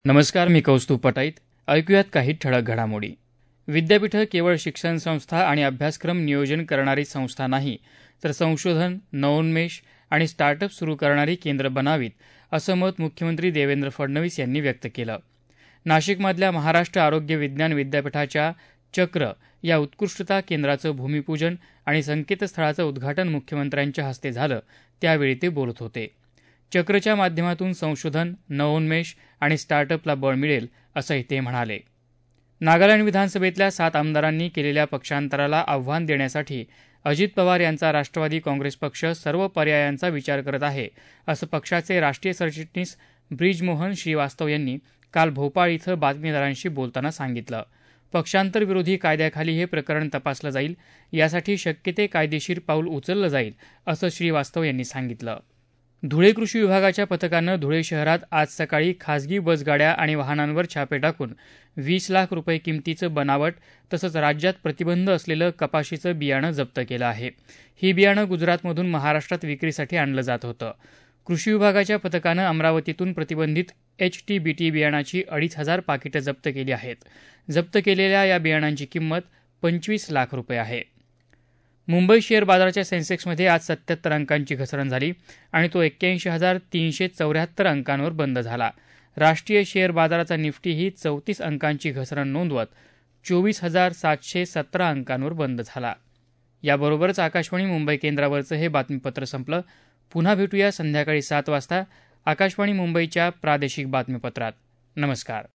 नमस्कार, मी कौस्तुभ पटाईत. ऐकूयात काही ठळक घडामोडी. विद्यापीठं केवळ शिक्षण संस्था आणि अभ्यासक्रम नियोजन करणारी संस्था नाही, तर संशोधन, नवोन्मेष आणि स्टार्टअप सुरू करणारी केंद्र बनावीत, असं मत मुख्यमंत्री देवेंद्र फडणवीस यांनी व्यक्त केलं. नाशिकमधल्या महाराष्ट्र आरोग्य विज्ञान विद्यापीठाच्या चक्र या उत्कृष्टता केंद्राचं भूमिपूजन आणि संकेतस्थळाचं उद्घाटन मुख्यमंत्र्यांच्या हस्ते झालं, त्यावेळी ते बोलत होते. चक्रच्या माध्यमातून संशोधन, नवोन्मेष आणि स्टार्टअपला बळ मिळेल, असंही ते म्हणाले. नागालँड विधानसभेतल्या 7 आमदारांनी केलेल्या पक्षांतराला आव्हान देण्यासाठी अजित पवार यांचा राष्ट्रवादी काँग्रेस पक्ष सर्व पर्यायांचा विचार करत आहे, असं पक्षाचे राष्ट्रीय सरचिटणीस ब्रिजमोहन श्रीवास्तव यांनी काल भोपाळ इथं बातमीदारांशी बोलताना सांगितलं. पक्षांतरविरोधी कायद्याखाली हे प्रकरण तपासलं जाईल, यासाठी शक्य ते कायदेशीर पाऊल उचललं जाईल, असं श्रीवास्तव यांनी सांगितलं. धुळे कृषी विभागाच्या पथकानं धुळे शहरात आज सकाळी खासगी बसगाड्या आणि वाहनांवर छापे टाकून 20 लाख रुपये किमतीचं बनावट तसंच राज्यात प्रतिबंध असलेलं कपाशीचं बियाणं जप्त केलं आहे. ही बियाणं गुजरातमधून महाराष्ट्रात विक्रीसाठी आणलं जात होतं. कृषी विभागाच्या पथकानं अमरावतीतून प्रतिबंधित HTBT बियाणाची 2,500 पाकिटं जप्त केली आहेत. जप्त केलेल्या या बियाणांची किंमत 25 लाख रुपये आहे. मुंबई शेअर बाजाराच्या सेन्सेक्समध्ये आज 77 अंकांची घसरण झाली आणि तो 81,374 अंकांवर बंद झाला. राष्ट्रीय शेअर बाजाराचा निफ्टीही 34 अंकांची घसरण नोंदवत 24,717 अंकांवर बंद झाला. याबरोबरच आकाशवाणी मुंबई केंद्रावरचं हे बातमीपत्र संपलं. पुन्हा भेटूया संध्याकाळी 7 वाजता आकाशवाणी मुंबईच्या प्रादेशिक बातमीपत्रात. नमस्कार.